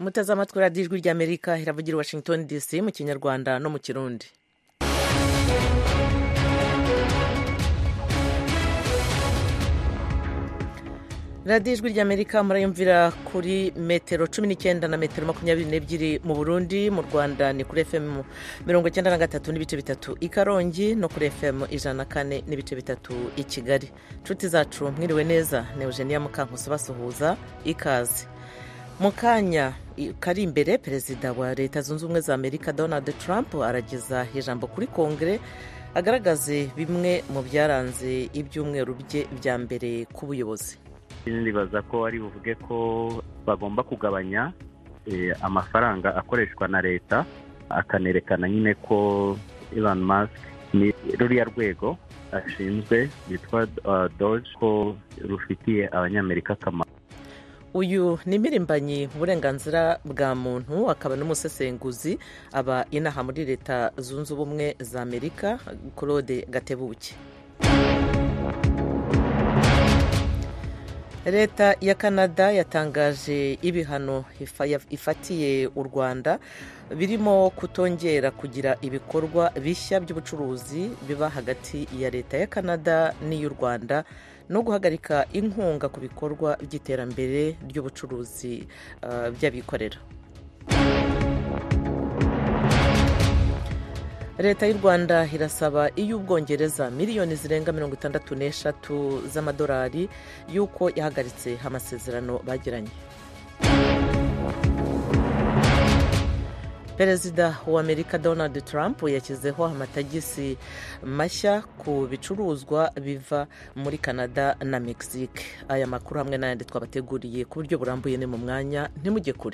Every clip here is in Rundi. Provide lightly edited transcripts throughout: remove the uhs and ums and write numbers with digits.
muteze amatwi radiyo ijwi ry'amerika iravugira i Washington DC mu kinyarwanda no mu kirundi. radiyo ijwi ry'amerika murayumvira kuri metero 19 na metero 22 mu Burundi. Mu Rwanda ni kuri FM 93 n'ibice bitatu i Karongi no kuri FM 104 n'ibice bitatu i Kigali. Nshuti zacu mwiriwe neza, ni Eugenia Mukankusi basuhuza, ikaze. Mu kanya kari imbere perezida wa Leta Zunze Ubumwe za Amerika Donald Trump arageza ijambo kuri Kongere agaragaze bimwe mu byaranze ibyumweru bye bya mbere ku buyobozi. Nibaza ko ari buvuge ko bagomba kugabanya amafaranga akoreshwa na leta, akanerekana nyine ko Elon Musk ni ruriya rwego ashinzwe yitwa Doge ko rufitiye abanyamerika akamaro. Uyu ni imirimbanyi uburenganzira bwa muntu, akaba n'umusesenguzi, aba inaha muri Leta Zunze Ubumwe za Amerika, Claude Gatebuke. Leta ya Canada yatangaje ibihano ifatiye u Rwanda birimo kutongera kugira ibikorwa bishya by'ubucuruzi biba hagati ya Leta ya Canada n'iy'u Rwanda no guhagarika inkunga ku bikorwa by'iterambere ry'ubucuruzi by'abikorera. Leta y'u Rwanda irasaba iy'Ubwongereza miliyoni zirenga 63 z'amadolari yuko yahagaritse amasezerano bagiranye. Perezida wa Amerika Donald Trump yashyizeho amatagisi mashya ku bicuruzwa biva muri Canada na Mexique. Aya makuru hamwe n'ayandi twabateguriye ku buryo burambuye ni mu mwanya, ntimujye kure.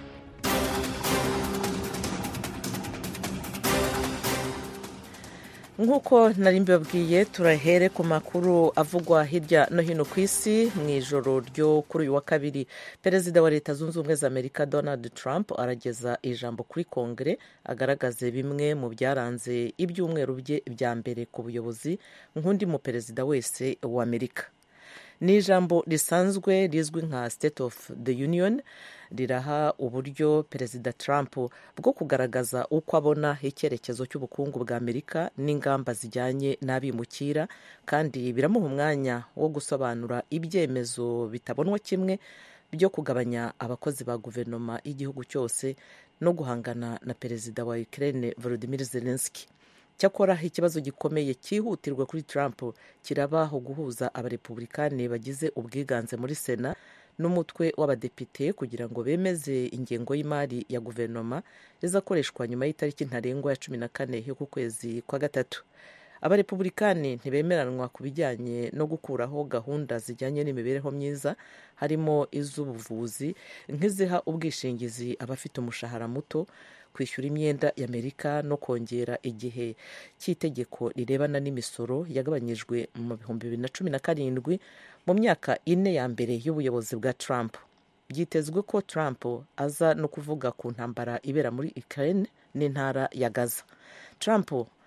Nk'uko nari mbibabwiye, turahere ku makuru avugwa hirya no hino ku isi. Mu ijoro ryo kuri uyu wa kabiri, perezida wa Leta Zunze Ubumwe za Amerika Donald Trump arageza ijambo kuri Kongere agaragaze bimwe mu byaranze ibyumweru bye bya mbere ku buyobozi nk'undi mu perezida wese wa Amerika. Ni ijambo risanzwe rizwi nka State of the Union, riraha uburyo perezida Trump bwo kugaragaza uko abona icyerekezo cy'ubukungu bwa Amerika n'ingamba zijyanye n'abimukira, kandi biramuha umwanya wo gusobanura ibyemezo bitabonwa kimwe byo kugabanya abakozi ba guverinoma y'igihugu cyose no guhangana na perezida wa Ukraine Volodymyr Zelensky. Cyakora ikibazo gikomeye cyihutirwa kuri Trump kirabaho guhuza abarepublikani bagize ubwiganze muri Sena n'umutwe w'abadepite kugira ngo bemeze ingengo y'imari ya guverinoma izakoreshwa nyuma y'itariki ntarengwa ya 14 y'uku kwezi kwa gatatu. Abarepublikani ntibemeranwa ku bijyanye no gukuraho gahunda zijyanye n'imibereho myiza, harimo iz'ubuvuzi nk'iziha ubwishingizi abafite umushahara muto, kwishyura imyenda y'Amerika no kongera igihe cy'itegeko rirebana n'imisoro yagabanyijwe mu 2017 mu myaka 4 ya mbere y'ubuyobozi bwa Trump. Byitezwe ko Trump aza no kuvuga ku ntambara ibera muri Ukraine n'intara ya Gaza. Trump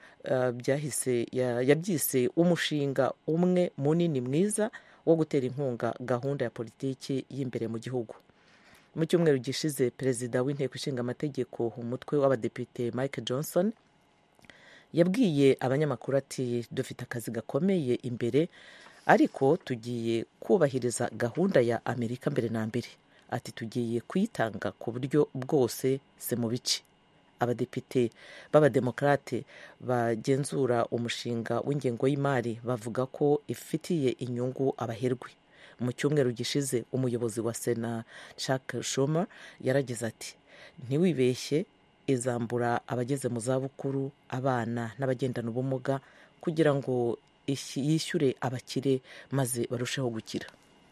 yabyise umushinga umwe munini mwiza wo gutera inkunga gahunda ya politiki y'imbere mu gihugu. Mu cyumweru gishize, perezida w'inteko ishinga amategeko umutwe w'abadepite Mike Johnson yabwiye abanyamakuru ati, dufite akazi gakomeye imbere ariko tugiye kubahiriza gahunda ya Amerika mbere na mbere. Ati, tugiye kuyitanga ku buryo bwose, se mu bice. Abadepite b'abademokrate bagenzura umushinga w'ingengo y'imari bavuga ko ifitiye inyungu abaherwe. Mu cyumweru gishize, umuyobozi wa Sena Chuck Schumer yaragize ati, ntiwibeshye, izambura abageze mu zabukuru, abana n'abagendana ubumuga kugira ngo yishyure abakire maze barusheho gukira.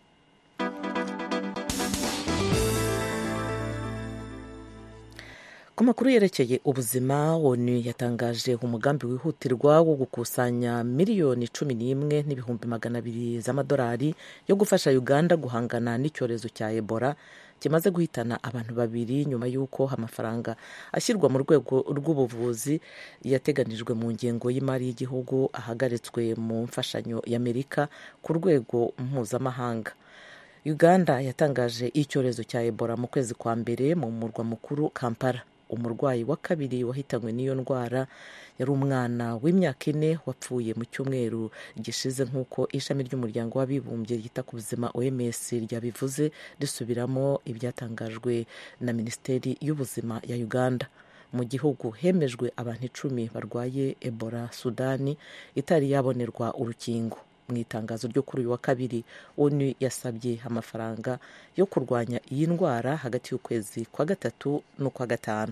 Ku makuru yerekeye ubuzima, ONU yatangaje umugambi wihutirwa wo gukusanya miliyoni 11,200,000 z'amadolari yo gufasha Uganda guhangana n'icyorezo cya Ebola kimaze guhitana abantu 2 nyuma y'uko amafaranga ashyirwa mu rwego rw'ubuvuzi yateganijwe mu ngengo y'imari y'igihugu ahagaritswe mu mfashanyo y'Amerika ku rwego mpuzamahanga. Uganda yatangaje icyorezo cya Ebola mu kwezi kwa mbere mu murwa mukuru Kampala. Umurwayi wa kabiri wahitanywe n'iyo ndwara yari umwana w'imyaka 4 wapfuye mu cyumweru gishize nk'uko ishami ry'umuryango w'abibumbye ryita ku buzima OMS ryabivuze risubiramo ibyatangajwe na Minisiteri y'Ubuzima ya Uganda. Mu gihugu hemejwe abantu 10 barwaye Ebola. Sudani itari yabonerwa urukingo. Mu itangazo ryo kuri uyu wa kabiri, ONU yasabye amafaranga yo kurwanya iyi ndwara hagati y'ukwezi kwa 3 n'ukwa 5.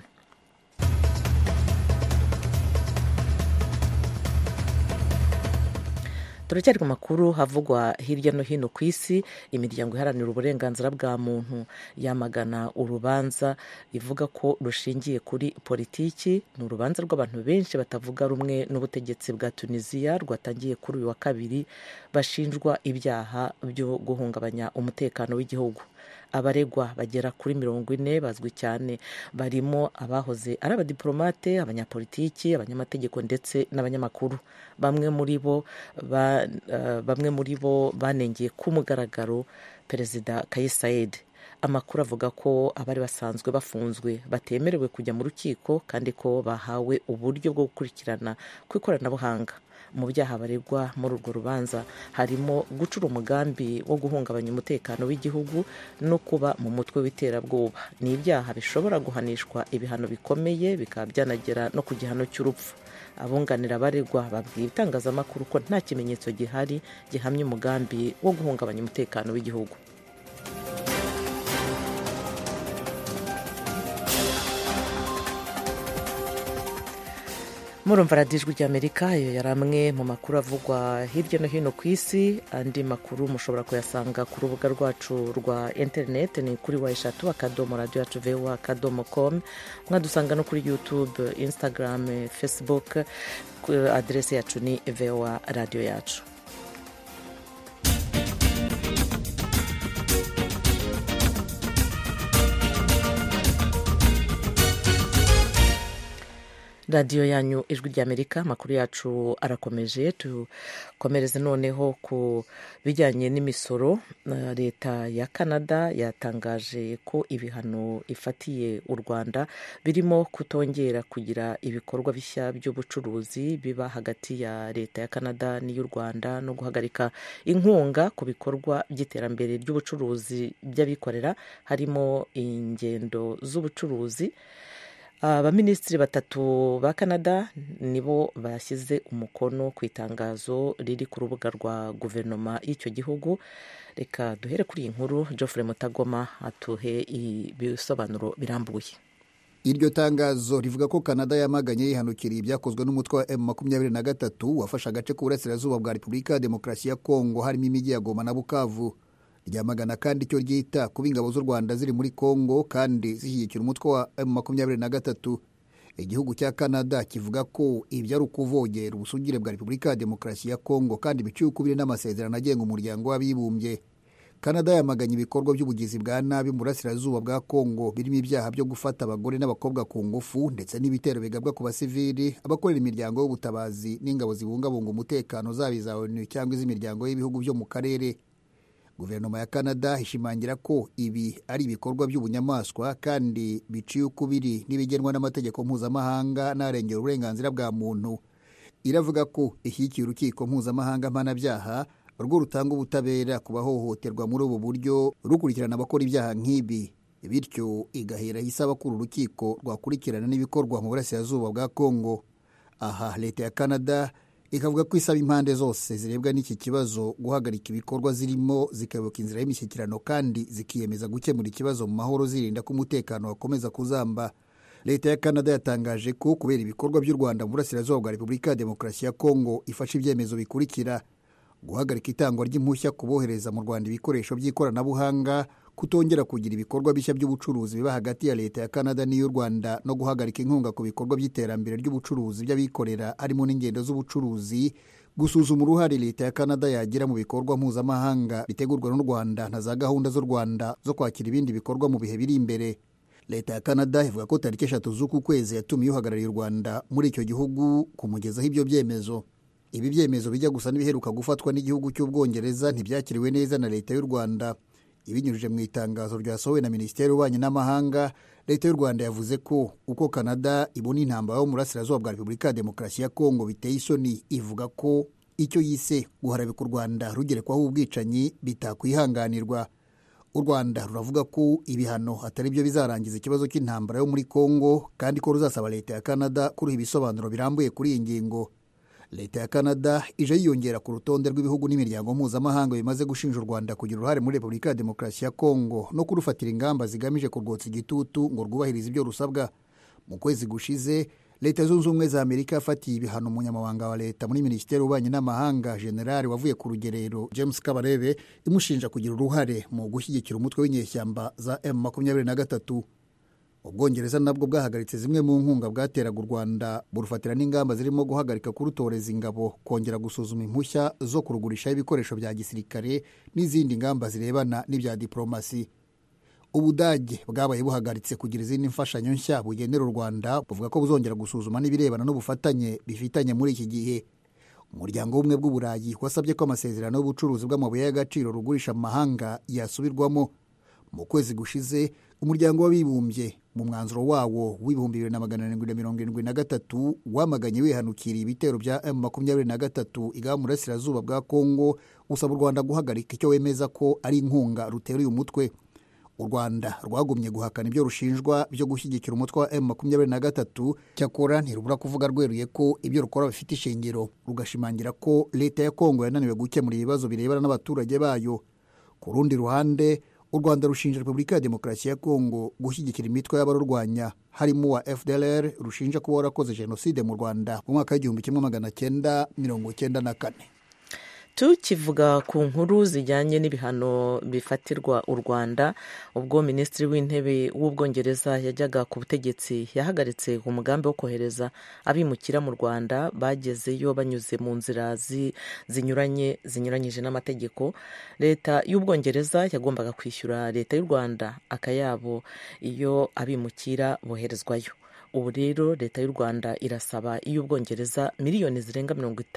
Turacyari ku makuru havugwa hirya no hino ku isi. Imiryango iharanira uburenganzira bwa muntu yamagana urubanza ivuga ko rushingiye kuri politiki. Ni urubanza rw'abantu benshi batavuga rumwe n'ubutegetsi bwa Tunisia rwatangiye kuri uyu wa kabiri bashinjwa ibyaha byo guhungabanya umutekano w'igihugu. Abaregwa bagera kuri 40 bazwi cyane, barimo abahoze ari abadiplomate, abanyapolitiki, abanyamategeko ndetse n'abanyamakuru. Bamwe muri bo banengeye ku mugaragaro Perezida Kais Saied. Amakuru avuga ko abari basanzwe bafunzwe batemerewe kujya mu rukiko kandi ko bahawe uburyo bwo gukurikirana ku ikoranabuhanga. Mu byaha baregwa muri urwo rubanza harimo gucura umugambi wo guhungabanya umutekano w'igihugu no kuba mu mutwe w'iterabwoba. Ni ibyaha bishobora guhanishwa ibihano bikomeye, bikaba byanagera no ku gihano cy'urupfu. Abunganira abaregwa babwiye itangazamakuru ko nta kimenyetso gihari gihamya umugambi wo guhungabanya umutekano w'igihugu. Murumva radiyo Ijwi ry'Amerika. Ayo yari amwe mu makuru avugwa hirya no hino ku isi. Andi makuru mushobora kuyasanga ku rubuga rwacu rwa interineti, ni kuri wa3.radio.voa.com. Mwadusanga no kuri YouTube, Instagram, Facebook. Aderese yacu ni VOA Radio yacu. radiyo yanyu Ijwi ry'Amerika. Amakuru yacu arakomeje. Tukomereze noneho ku bijyanye n'imisoro. Leta ya Canada yatangaje ko ibihano ifatiye u Rwanda birimo kutongera kugira ibikorwa bishya by'ubucuruzi biba hagati ya leta ya Canada n'iy'u Rwanda no guhagarika inkunga ku bikorwa by'iterambere ry'ubucuruzi by'abikorera harimo ingendo z'ubucuruzi. Abaminisitiri 3 ba Canada nibo bashyize umukono ku itangazo riri ku rubuga rwa guverinoma y'icyo gihugu. Reka duhere kuri iyi nkuru. Geoffrey Mutagoma atuhe ibisobanuro birambuye. Iryo tangazo rivuga ko Canada yamaganye yihanukiriye ibyakozwe n'umutwe wa M23 wafashe agace k'uburasirazuba bwa Repubulika ya Demokarasi ya Kongo harimo imijyi ya Goma na Bukavu. Ryamagana kandi icyo ryita kuba ingabo z'u Rwanda ziri muri Kongo kandi zishyigikira umutwe wa M23. Igihugu cya Canada kivuga ko ibyo ari ukuvogera ubusugire bwa Repubulika ya Demokarasi ya Kongo kandi biciye ukubiri n'amasezerano agenga umuryango w'abibumbye. Canada yamaganye ibikorwa by'ubugizi bwa nabi mu burasirazuba bwa Kongo birimo ibyaha byo gufata abagore n'abakobwa ku ngufu ndetse n'ibitero bigabwa ku basivili, abakorera imiryango y'ubutabazi n'ingabo zibungabunga umutekano zaba iza ONU cyangwa iz'imiryango y'ibihugu byo mu karere. Guverinoma ya Canada ishimangira ko ibi ari ibikorwa by'ubunyamaswa kandi biciye ukubiri n'ibigenwa n'amategeko mpuzamahanga n'arengera uburenganzira bwa muntu. Iravuga ko ishyigikiye urukiko mpuzamahanga mpanabyaha rwo rutanga ubutabera ku bahohoterwa muri ubu buryo rukurikirana abakora ibyaha nk'ibi, bityo igahera isaba ko urukiko rwakurikirana n'ibikorwa mu burasirazuba bwa Kongo. Aha leta ya Canada ikavuga ko isaba impande zose zirebwa n'iki kibazo guhagarika ibikorwa zirimo zikayoboka inzira y'imishyikirano kandi zikiyemeza gukemura ikibazo mu mahoro zirinda ko umutekano wakomeza kuzamba. Leta ya Canada yatangaje ko kubera ibikorwa by'u Rwanda mu burasirazuba bwa Repubulika ya Demokarasi ya Kongo ifashe ibyemezo bikurikira: guhagarika itangwa ry'impushya kubohereza mu Rwanda ibikoresho by'ikoranabuhanga, kutongera kugira ibikorwa bishya by'ubucuruzi biba hagati ya leta ya Canada n'iy'u Rwanda, no guhagarika inkunga ku bikorwa by'iterambere ry'ubucuruzi by'abikorera harimo n'ingendo z'ubucuruzi, gusuzuma uruhare leta ya Canada yagira mu bikorwa mpuzamahanga bitegurwa n'u Rwanda na za gahunda z'u Rwanda zo kwakira ibindi bikorwa mu bihe biri imbere. Leta ya Canada ivuga ko tariki 3 z'uku kwezi yatumye uhagarariye u Rwanda muri icyo gihugu kumugezaho ibyo byemezo. Ibi byemezo bijya gusa n'ibiheruka gufatwa n'igihugu cy'Ubwongereza ntibyakiriwe neza na leta y'u Rwanda. ibinyujije mu itangazo ryasohowe na Minisiteri y'Ububanyi n'Amahanga, leta y'u Rwanda yavuze ko uko Canada ibona intambara yo mu burasirazuba bwa Repubulika ya Demokarasi ya Kongo biteye isoni, ivuga ko icyo yise guharabika u Rwanda rugerekwaho ubwicanyi bitakwihanganirwa. U Rwanda ruravuga ko ibihano atari byo bizarangiza ikibazo cy'intambara yo muri Kongo, kandi ko ruzasaba leta ya Canada kuruha ibisobanuro birambuye kuri iyi ngingo. Leta ya Canada ije yiyongera ku rutonde rw'ibihugu n'imiryango mpuzamahanga bimaze gushinja u Rwanda kugira uruhare muri Repubulika ya Demokarasi ya Kongo no kurufatira ingamba zigamije kurwotsa igitutu ngo rwubahirize ibyo rusabwa. Mu kwezi gushize, Leta Zunze Ubumwe za Amerika yafatiye ibihano umunyamabanga wa leta muri Minisiteri y'Ububanyi n'Amahanga, Generali wavuye ku rugerero James Kabarebe, imushinja kugira uruhare mu gushyigikira umutwe w'inyeshyamba za M23. Ubwongereza nabwo bwahagaritse zimwe mu nkunga bwateraga u Rwanda, burufatira n'ingamba zirimo guhagarika kurutoreza ingabo, kongera gusuzuma impushya zo kurugurishaho ibikoresho bya gisirikare n'izindi ngamba zirebana n'ibya diplomasi. Ubudage bwabaye buhagaritse kugira izindi mfashanyo nshya bugenera u Rwanda, buvuga ko buzongera gusuzuma n'ibirebana n'ubufatanye bifitanye muri iki gihe. Umuryango w'ubumwe bw'Uburayi wasabye ko amasezerano y'ubucuruzi bw'amabuye y'agaciro rugurisha mu mahanga yasubirwamo. Mu kwezi gushize, umuryango w'abibumbye mu mwanzuro wawo w'ibihumbi 1773 wamaganye wihanukiriye ibitero bya M23 igaba mu burasirazuba bwa Kongo, usaba u Rwanda guhagarika icyo wemeza ko ari inkunga rutera uyu mutwe. U Rwanda rwagumye guhakana ibyo rushinjwa byo gushyigikira umutwe wa M23, cyakora ntirubura kuvuga rweruye ko ibyo rukora bifite ishingiro, rugashimangira ko leta ya Kongo yananiwe gukemura ibibazo birebana n'abaturage bayo. Ku rundi ruhande, u Rwanda rushinja Repubulika ya Demokarasi ya Kongo gushyigikira imitwe y'abarurwanya, harimo wa FDLR rushinja kuba warakoze jenoside mu Rwanda mu mwaka w'1994. Tukivuga ku nkuru zijyanye n'ibihano bifatirwa u Rwanda, ubwo Minisitiri w'Intebe w'Ubwongereza yajyaga ku butegetsi yahagaritse umugambi wo kohereza abimukira mu Rwanda bagezeyo banyuze mu nzira zinyuranyije n'amategeko. Leta y'Ubwongereza yagombaga kwishyura leta y'u Rwanda akayabo iyo abimukira boherezwayo. Ubu rero leta y'u Rwanda irasaba iy'Ubwongereza miliyoni zirenga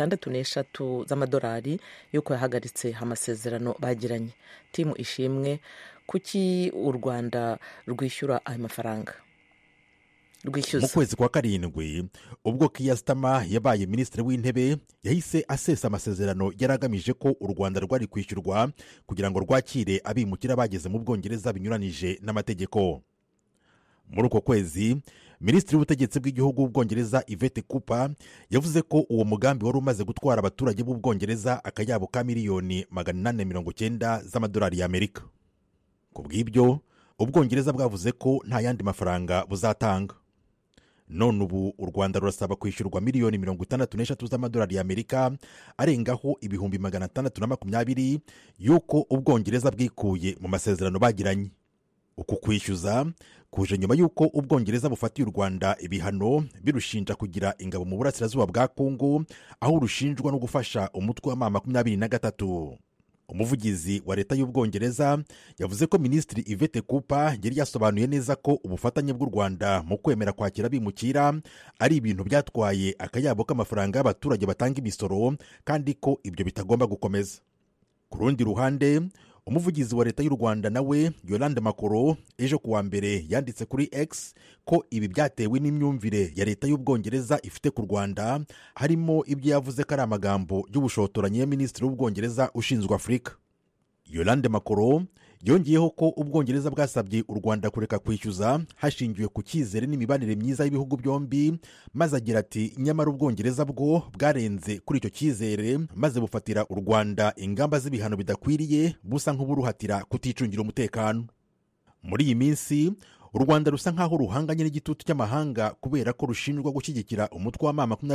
66 z'amadolari yuko yahagaritse amasezerano bagiranye. Timu Ishimwe, kuki u Rwanda rwishyura ayo mafaranga rwishyuza? Mu kwezi kwa karindwi, ubwo Keir Starmer yabaye Minisitiri w'Intebe, yahise asesa amasezerano yaragamije ko u Rwanda rwari kwishyurwa kugira ngo rwakire abimukira bageze mu Bwongereza binyuranije n'amategeko. Muri uko kwezi, Minisitiri w'Ubutegetsi bw'igihugu w'Ubwongereza Yvette Cooper yavuze ko uwo mugambi wari umaze gutwara abaturage b'Ubwongereza akayabo ka miliyoni 890 z'amadolari y'Amerika. Ku bw'ibyo, Ubwongereza bwavuze ko nta yandi mafaranga buzatanga. None ubu u Rwanda rurasaba kwishyurwa miliyoni 63 z'amadolari y'Amerika, arengaho ibihumbi 620 yuko Ubwongereza bwikuye mu masezerano bagiranye. Uku kwishyuza kuje nyuma yuko Ubwongereza bufatiye u Rwanda ibihano birushinja kugira ingabo mu burasirazuba bwa Kongo, aho rushinjwa no gufasha umutwe wa M23. Umuvugizi wa leta y'Ubwongereza yavuze ko Minisitiri Yvette Cooper yari yasobanuye neza ko ubufatanye bw'u Rwanda mu kwemera kwakira abimukira ari ibintu byatwaye akayabo k'amafaranga y'abaturage batanga imisoro, kandi ko ibyo bitagomba gukomeza. Ku rundi ruhande, umuvugizi wa leta y'u Rwanda nawe Yolande Makoro ejo kuwa mbere yanditse kuri X ko ibi byatewe n'imyumvire ya leta y'Ubwongereza ifite ku Rwanda, harimo ibyo yavuze ko ari amagambo y'ubushotoranyi ya Minisitiri w'Ubwongereza ushinzwe Afurika. Yolande Makoro yongeyeho ko Ubwongereza bwasabye u Rwanda kureka kwishyuza hashingiwe ku cyizere n'imibanire myiza y'ibihugu byombi, maze agira ati nyamara Ubwongereza bwo bwarenze kuri icyo cyizere maze bufatira u Rwanda ingamba z'ibihano bidakwiriye, busa nk'uburuhatira kuticungira umutekano. Muri iyi minsi u Rwanda rusa nkaho ruhanganye n'igitutu cy'amahanga kubera ko rushinjwa gushyigikira umutwe wa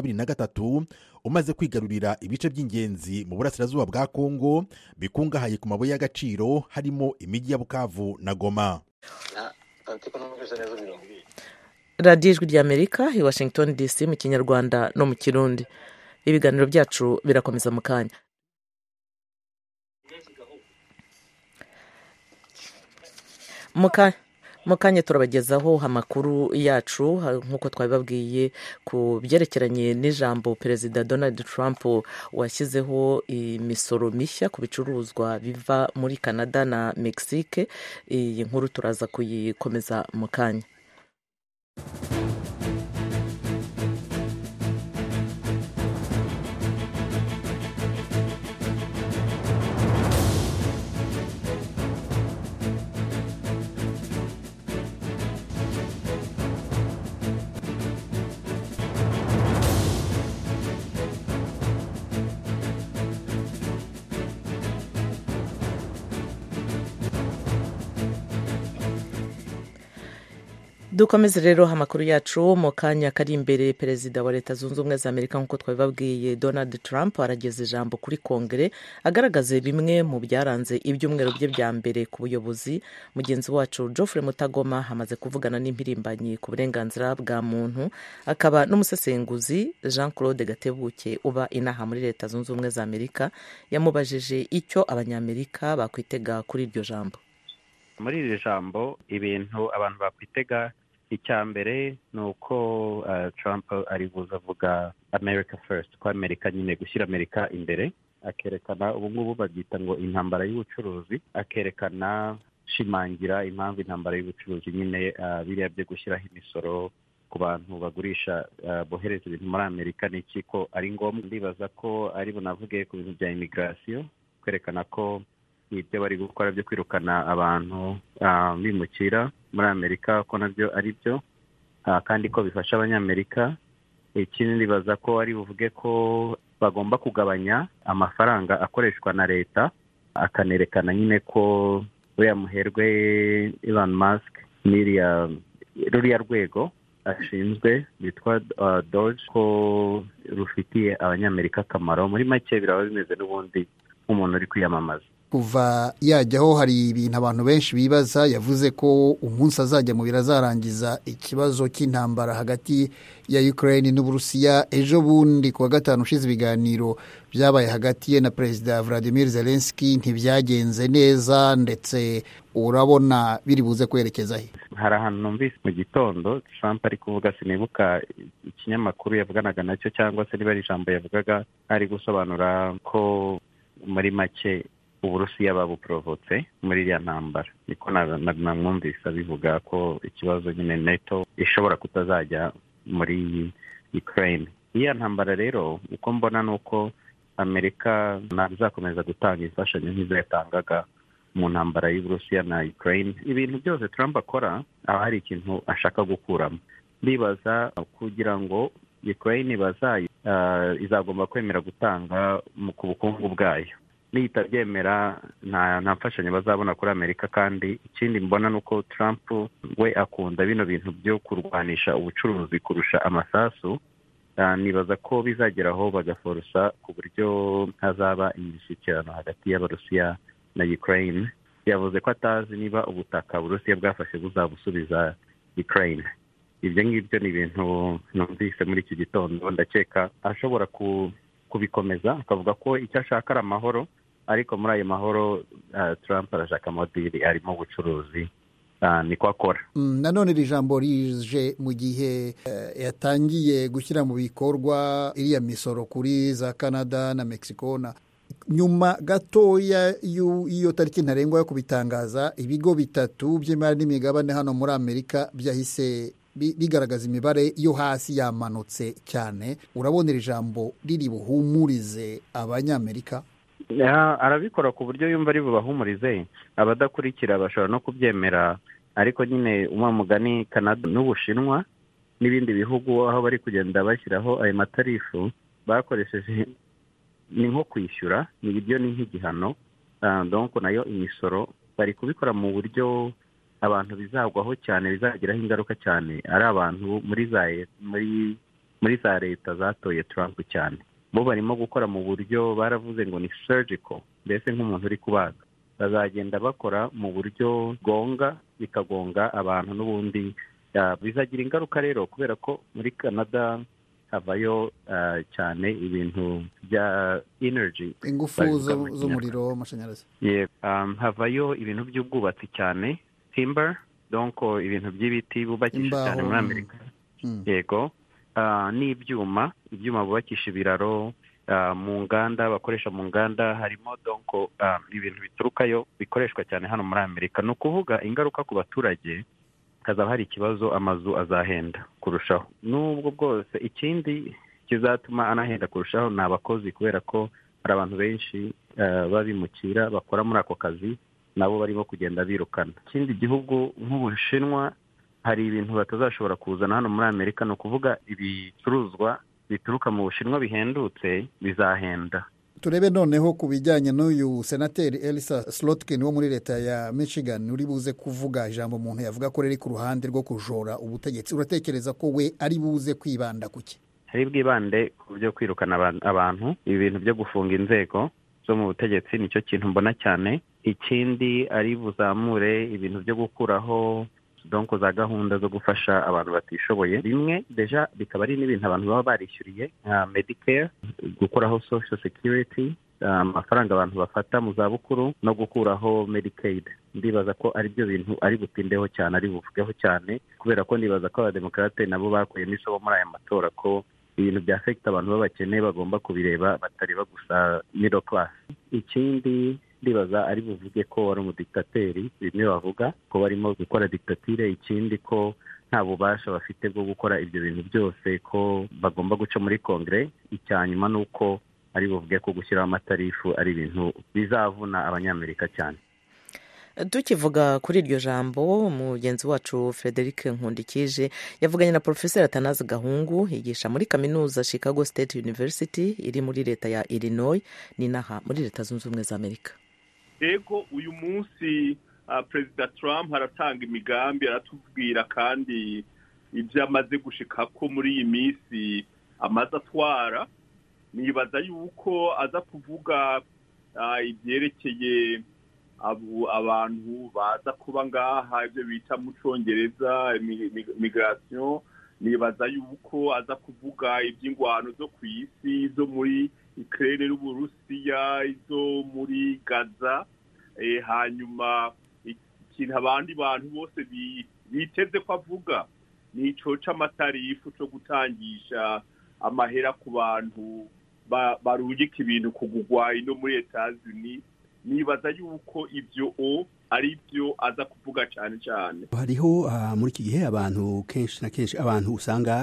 M23 umaze kwigarurira ibice by'ingenzi mu burasirazuba bwa Kongo bikungahaye ku mabuye y'agaciro, harimo imijyi ya Bukavu na Goma. Radio Ijwi ry'Amerika i Washington DC mu Kinyarwanda no mu Kirundi. Ibiganiro byacu birakomeza mu kanya. mu kanya turabagezaho amakuru yacu nk'uko twabibabwiye ku byerekeranye n'ijambo perezida Donald Trump washyizeho imisoro mishya ku bicuruzwa biva muri Canada na Mexique. Iyi nkuru turaza kuyikomeza mu kanya. Dukomeze rero amakuru yacu mu kanya kari imbere. Perezida wa Leta Zunze Ubumwe za Amerika nk'uko twabibabwiye Donald Trump arageza ijambo kuri Kongere agaragaze bimwe mu byaranze ibyumweru bye bya mbere ku buyobozi. Mugenzi wacu Geoffrey Mutagoma hamaze kuvugana n'impirimbanyi ku burenganzira bwa muntu akaba n'umusesenguzi Jean Claude Gatebuke uba inaha muri Leta Zunze Ubumwe za Amerika. Yamubajije icyo abanyamerika bakwitega kuri iryo jambo. Muri iri jambo ibintu abantu bakwitega, icya mbere ni uko Trump ari buza avuga America first, ko Amerika nyine gushyira Amerika imbere, akerekana ubu ngubu babyita ngo intambara y'ubucuruzi, akerekana shimangira impamvu intambara y'ubucuruzi nyine biriya byo gushyiraho imisoro ku bantu bagurisha bohereza ibintu muri Amerika n'iki ko ari ngombwa. Ndibaza ko ari bunavuge ku bintu bya immigration, kwerekana ko ibyo bari gukora byo kwirukana abantu bimukira muri Amerika ko nabyo ari byo, kandi ko bifasha abanyamerika. Ikindi ndibaza ko ari buvuge ko bagomba kugabanya amafaranga akoreshwa na leta, akanerekana nyine ko uriya muherwe Elon Musk ruriya rwego ashinzwe rwitwa Doge ko rufitiye abanyamerika akamaro. Muri make biraba bimeze n'ubundi nk'umuntu uri kwiyamamaza. Kuva yajyaho hari ibintu abantu benshi bibaza. Yavuze ko umunsi azajya mu biro azarangiza ikibazo cy'intambara hagati ya Ukraine n'Uburusiya. Ejo bundi kuwa gatanu ushize ibiganiro byabaye hagati ye na Perezida Vladimir Zelensky ntibyagenze neza, ndetse urabona biri buze kwerekeza he? Hari ahantu numvise mu gitondo Trump ari kuvuga, sinibuka ikinyamakuru yavuganaga nacyo cyangwa se niba ari ijambo yavugaga, ari gusobanura ko muri make Uburusiya babuprovoce muri iriya ntambara. Niko namwumvise bivuga ko ikibazo nyine NATO ishobora kutazajya muri Ukraine. Iya ntambara rero uko mbona nuko Amerika ntazakomeza gutanga imfashanyo nk'izo yatangaga mu ntambara y'Uburusiya na Ukraine. Ibintu byose Trump akora aba hari ikintu ashaka gukuramo. Ndibaza kugira ngo Ukraine izagomba kwemera gutanga ku bukungu bwayo. Nitabyemera nta mfashanyo bazabona kuri Amerika. Kandi ikindi mbona nuko Trump we akunda bino bintu byo kurwanisha ubucuruzi kurusha amasasu. Nibaza ko bizageraho bagaforosa ku buryo hazaba imishyikirano hagati y'Abarusiya na Ukraine. Yavuze ko atazi niba ubutaka Uburusiya bwafashe buzabusubiza Ukraine. Ibyo ngibyo ni ibintu numvise muri iki gitondo. Ndakeka ashobora kubikomeza akavuga ko icyo ashaka ari amahoro, ariko muri ayo mahoro Trump arashaka modeli arimo ubucuruzi, niko akora. Nanone iri jambo rije mu gihe yatangiye gushyira mu bikorwa iriya misoro kuri za Canada na Mexico. Nyuma gatoya iyo tariki ntarengwa yo kubitangaza, ibigo bitatu by'imari n'imigabane hano muri Amerika byahise bigaragaza imibare yo hasi yamanutse cyane. Urabona iri jambo riri buhumurize abanyamerika? Arabikora ku buryo yumva ari bubahumurize. Abadakurikira bashobora no kubyemera, ariko nyine umwamugani Canada n'Ubushinwa n'ibindi bihugu aho bari kugenda bashyiraho ayo matarifu bakoresheje ni nko kwishyura, ni ibyo ni nk'igihano. Donc nayo imisoro bari kubikora mu buryo abantu bizagwaho cyane, bizagiraho ingaruka cyane ari abantu muri za leta zatoye Trump cyane. Bo barimo gukora mu buryo baravuze ngo ni surgical, mbese nk'umuntu uri kubaga. Bazagenda bakora mu buryo bikagonga abantu n'ubundi. Bizagira ingaruka rero kubera ko muri Canada havayo cyane ibintu bya energy, ingufu z'umuriro w'amashanyarazi. Havayo ibintu by'ubwubatsi cyane, timber, donc ibintu by'ibiti bubakisha cyane muri Amerika yego n'ibyuma bubakisha ibiraro mu nganda bakoresha mu nganda harimo donc ibintu biturukayo bikoreshwa cyane hano muri Amerika. Ni ukuvuga ingaruka ku baturage hazaba hari ikibazo, amazu azahenda kurushaho. Nubwo bwose ikindi kizatuma anahenda kurushaho ni abakozi, kubera ko hari abantu benshi babimukira bakora muri ako kazi nabo barimo kugenda birukana. Ikindi gihugu nk'Ubushinwa hari ibintu batazashobora kuzana hano muri Amerika, ni ukuvuga ibicuruzwa bituruka mu Bushinwa bihendutse bizahenda. Turebe noneho ku bijyanye n'uyu senateri Elisa Slotkin wo muri leta ya Michigan uri buze kuvuga ijambo umuntu yavuga ko riri ku ruhande rwo kujora ubutegetsi. Uratekereza ko we ari buze kwibanda kuki? Hari bwibande ku byo kwirukana abantu, ibintu byo gufunga inzego zo mu butegetsi nicyo kintu mbona cyane. Ikindi ari buzamure ibintu byo gukuraho donc za gahunda zo gufasha abantu batishoboye. Rimwe deja bikaba ari n'ibintu abantu baba barishyuriye nka Medicare, gukuraho Social Security, amafaranga abantu bafata mu zabukuru, no gukuraho Medicaid. Ndibaza ko ari byo bintu ari butindeho cyane, ari buvugeho cyane, kubera ko ndibaza ko abademokrate nabo bakuyemo isomo muri aya matora ko ibintu bya affect abantu babakene bagomba kubireba, batareba gusa middle class. Ikindi ndibaza ari buvuge ko wari umudiktateri, bimwe bavuga ko barimo gukora diktatire. Ikindi ko nta bubasha bafite bwo gukora ibyo bintu byose, ko bagomba guca muri kongere. Icyanyuma ni uko ari buvuge ko gushyiraho amatarifu ari ibintu bizavuna abanyamerika cyane. Tukivuga kuri iryo jambo, mugenzi wacu Frederic Nkundikije yavuganye na Professor Atanaze Gahungu, yigisha muri kaminuza Chicago State University iri muri leta ya Illinois, ni naha muri leta zunze ubumwe za Amerika. Ego uyu munsi Perezida Trump haratanga imigambi, aratubwira kandi ibyo amaze gushikako muri iyi minsi amaze atwara. Nibaza yuko aza kuvuga ibyerekeye abantu baza kuba ngaha, ibyo bita mu Congereza migration. Nibaza yuko aza kuvuga iby'ingwano zo ku isi, zo muri Ukraine n'Uburusiya, izo muri Gaza. Hanyuma ikintu abandi bantu bose biteze ko avuga ni ico c'amatarifu cyo gutangisha amahera ku bantu barungika ibintu kugugwa ino muri Etats-Unis. Nibaza yuko ibyo ari byo aza kuvuga cyane cyane. Hariho muri iki gihe abantu kenshi na kenshi abantu usanga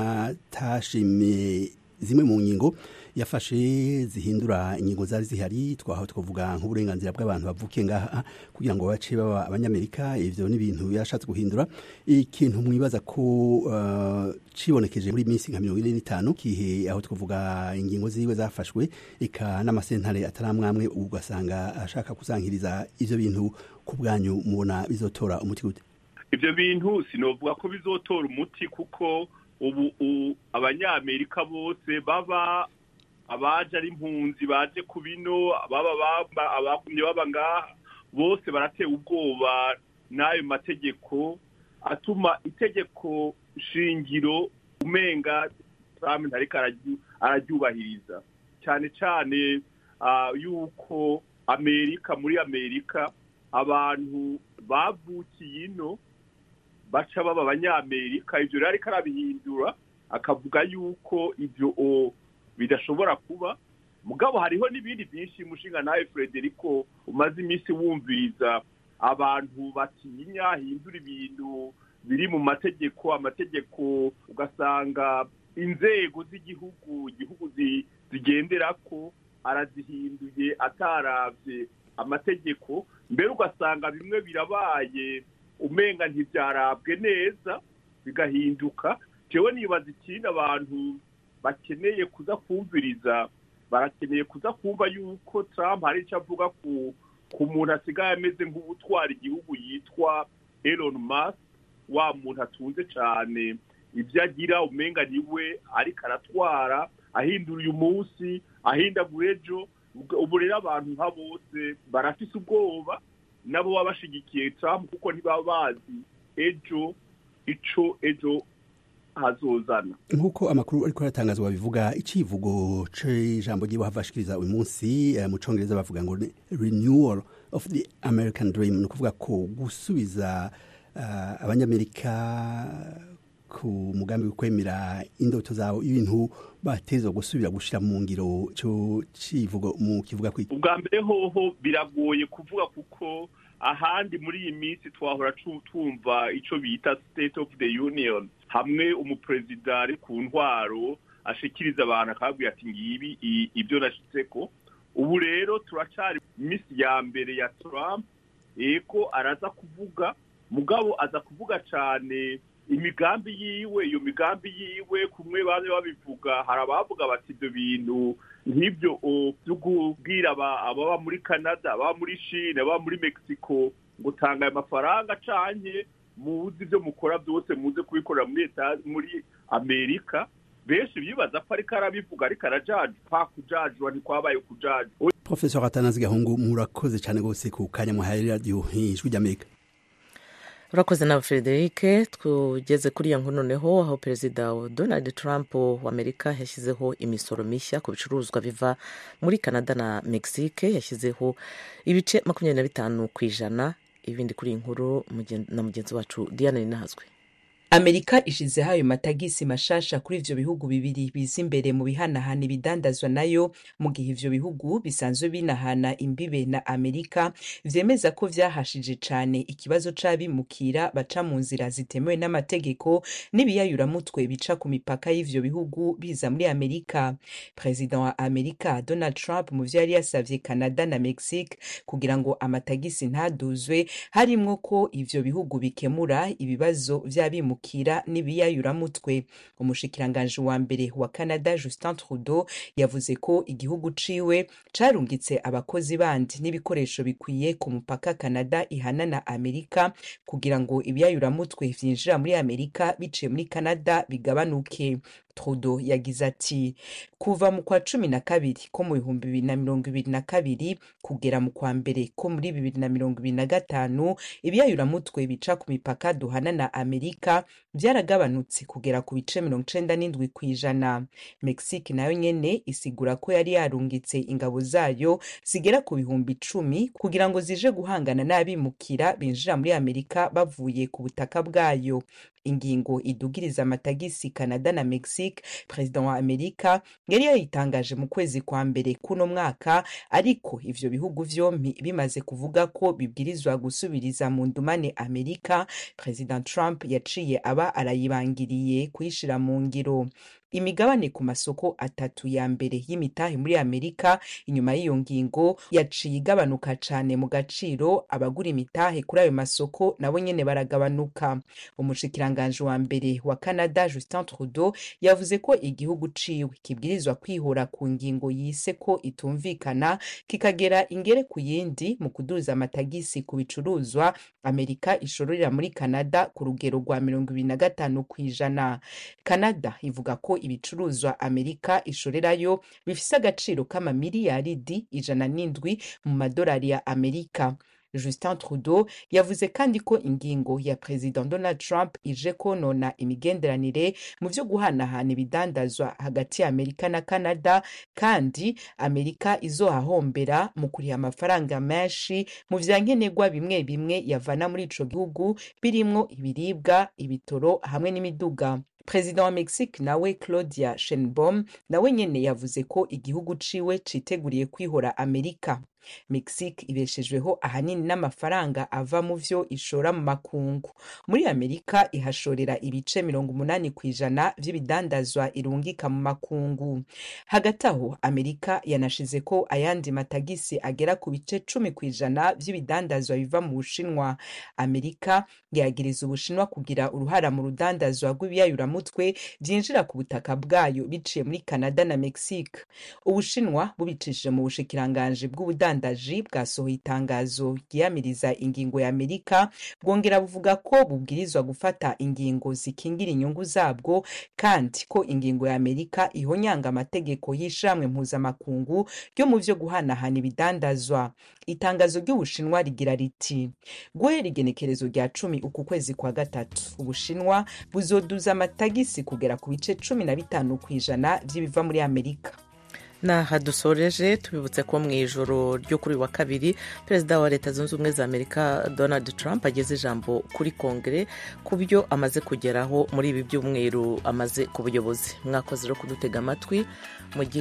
batashimiye zimwe mu ngingo yafashe zihindura ingingo zari zihari, twavuga nk'uburenganzira bw'abantu bavukiye ngaha kugira ngo bace baba abanyamerika. Ivyo ni ibintu yashatse guhindura. Ikintu mwibaza ko cibonekeje muri minsi nka 45 kihe aho twavuga ingingo ziwe zafashwe eka n'amasentare ataramwamwe, ugasanga ashaka kuzankiriza ivyo bintu. Ku bwanyu mubona bizotora umuti gute? Ivyo bintu sinovuga ko bizotora umuti, kuko ubu abanyamerika bose baba abaje ari impunzi baje ku bino, abagumye baba ngaha, bose baratewe ubwoba n'ayo mategeko atuma itegeko shingiro umenga Trump ntariko araryubahiriza, cyane cyane yuko muri Amerika abantu bavukiye ino baca baba abanyamerika. Ivyo rero ariko arabihindura, akavuga yuko ivyo bidashobora kuba. Mugabo hariho n'ibindi byinshi mushinga nawe Frederico umaze iminsi wumviriza abantu batinya hindura ibintu biri mu amategeko ugasanga inzego z'igihugu zigenderako arazihinduye ataravye amategeko, mbere ugasanga bimwe birabaye umenga ntibyarabwe neza bigahinduka. Jewe nibaza ikindi abantu bakeneye kuza kumviriza, barakeneye kuza kumva yuko Trump hari icyo avuga ku muntu asigaye ameze nk'ubutwara igihugu yitwa Elon Musk, wa muntu atunze cyane, ibyo agira umenga niwe ariko aratwara, ahindura uyu munsi ahindagura ejo. Ubu rero abantu nka bose barafise ubwoba, nabo baba bashigikiye Trump kuko ntibaba bazi ejo hazozana. Nk'uko amakuru ariko aratangazwa bivuga, icivugo c'ijambo ryiwe havashikiriza uyu munsi mu Congereza bavuga ngo renewal of the American dream, no kuvuga ko gusubiza abanyamerika ku mugambi wo kwemera indoto zawo ibintu batezwa gusubira gushira mu ngiro cyo civugo mu kivuga kwi ubwa mbere hoho biragoye kuvuga kuko ahandi muri iyi minsi twahora twumva ico bita State of the Union hamwe umupresident ari ku ntwaro ashikiriza abantu akabwira ati ngibi ibyo nashitseko. Ubu rero turacari misi ya mbere ya Trump eko araza kuvuga mugabo aza kuvuga cyane imigambi yiwe, iyo migambi yiwe kumwe bane babivuga, harabavuga bati ibyo bintu nk'ibyo byo kubwira ababa muri Canada, ababa muri Chine, ababa muri Mexico ngo tanga amafaranga canke muzi ibyo mukora byose muze kubikorera muri Amerika. Benshi bibaza ko ariko arabivuga ariko arajaje kujajwa ntikwabaye kujaje. Professor Atanazi Gahungu, murakoze cyane gose ku kanya muhaye radio Ijwi ry'Amerika. urakoze nawe Frederic. Tugeze kuri ya nkuru noneho aho perezida Donald Trump wa Amerika yashyizeho imisoro mishya ku bicuruzwa biva muri Canada na Mexique, yashyizeho ibice 25%. Ibindi kuri iyi nkuru na mugenzi wacu Diana Ninahazwe. Amerika ishizeho ayo matagisi mashasha kuri ivyo bihugu bibiri biza imbere mu bihanahana ibidandazwa nayo, mu gihe ivyo bihugu bisanzwe binahana imbibe na Amerika vyemeza ko vyahashije cane ikibazo c'abimukira baca mu nzira zitemewe n'amategeko n'ibiyayuramutwe bica ku mipaka y'ivyo bihugu biza muri Amerika. President wa Amerika Donald Trump mu vyo yari yasavye Canada na Mexique kugira ngo amatagisi ntaduzwe harimwo ko ivyo bihugu bikemura ibibazo vy'abimukira n'ibiyayuramutwe. Umushikiranganje wa mbere wa Canada Justin Trudeau yavuze ko igihugu ciwe carungitse abakozi bandi n'ibikoresho bikwiye ku mupaka Canada ihana na Amerika kugira ngo ibiyayuramutwe vyinjira muri Amerika biciye muri Canada bigabanuke. Trudeau yagize ati kuva mu kwa 12 ko mu 2022 kugera mu kwa mbere ko muri 2025 ibiyayuramutwe bica ku mipaka duhana na Amerika byaragabanutse kugera ku bice 97%. Mexique nayo nyene isigura ko yari yarungitse ingabo zayo zigera ku 10,000 kugira ngo zije guhangana n'abimukira binjira muri Amerika bavuye ku butaka bwayo. Ingingo idugiriza amatagisi Canada na Mexique president wa Amerika yari yayitangaje mu kwezi kwa mbere kuno mwaka, ariko ivyo bihugu vyompi bimaze kuvuga ko bibwirizwa gusubiriza mu ndumane Amerika, President Trump yaciye aba arayibangiriye kuyishira mu ngiro. Imigabane ku masoko atatu ya mbere y'imitahe muri Amerika inyuma y'iyo ngingo yaciye igabanuka cane mu gaciro, abagura imitahe kuri ayo masoko nabo nyene baragabanuka. Umushikiranganje wa mbere wa Canada Justin Trudeau yavuze ko igihugu ciwe kibwirizwa kwihora ku ngingo yise ko itumvikana kikagera ingere ku yindi mu kuduza amatagisi ku bicuruzwa Amerika ishorera muri Canada ku rugero rwa 25%. Canada ivuga ko ibicuruzwa Amerika ishorerayo bifise agaciro kama miliyaridi 107 mu madolari ya Amerika. Justin Trudeau yavuze kandi ko ingingo ya President Donald Trump ije konona imigenderanire mu vyo guhanahana ibidandazwa hagati ya Amerika na Canada, kandi Amerika izohahombera mu kuriha amafaranga menshi mu vyankenerwa bimwe bimwe yavana muri ico gihugu birimwo ibiribwa, ibitoro hamwe n'imiduga. President wa Mexique nawe Claudia Sheinbaum nawe nyene yavuze ko igihugu ciwe citeguriye kwihora Amerika. Mexique ibeshejweho ahanini n'amafaranga ava mu vyo ishora mu makungu. Muri Amerika ihashorera ibice 80% vy'ibidandazwa irungika mu makungu. Hagati aho Amerika yanashize ko ayandi matagisi agera ku bice 10% vy'ibidandazwa biva mu Bushinwa. Amerika yagiriza Ubushinwa kugira uruhara mu rudandazwa rw'ibiyayuramutwe byinjira ku butaka bwayo biciye muri Canada na Mexique. Ubushinwa bubicishije mu bushikiranganje bw'ubudandaji bwasohoye itangazo ryiyamiriza ingingo ya Amerika, bwongera buvuga ko bubwirizwa gufata ingingo zikingira inyungu zabwo, kandi ko ingingo ya Amerika ihonyanga amategeko y'ishamwe mpuzamakungu ryo mu vyo guhanahana ibidandazwa. Itangazo ry'Ubushinwa rigira riti guhera igenekerezo rya 10 uku kwezi kwa gatatu Ubushinwa buzoduza amatagisi kugera ku bice 15% vy'ibiva muri Amerika. naha dusoreje tubibutse ko mu ijoro ryo kuri wa kabiri perezida wa leta zunze ubumwe za amerika Donald Trump ageze ijambo kuri kongere ku byo amaze kugeraho muri ibi byumweru amaze ku buyobozi. Mwakoze rero kudutega amatwi mu gihe